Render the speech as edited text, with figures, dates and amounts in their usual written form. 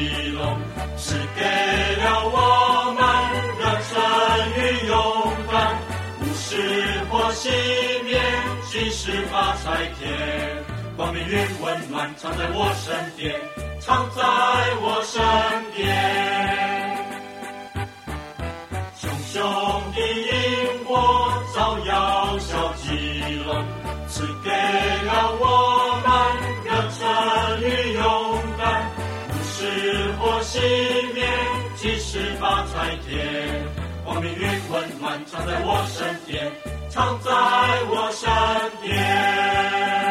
隆，是给了我们热忱与勇敢，无事或熄灭，即使发财天，光明与温暖常在我身边，常在我身边。熊熊的萤火照耀小基隆，赐给了我们热忱与勇敢，无事或熄灭，即使发财天，光明与温暖常在我身边，常在我身边。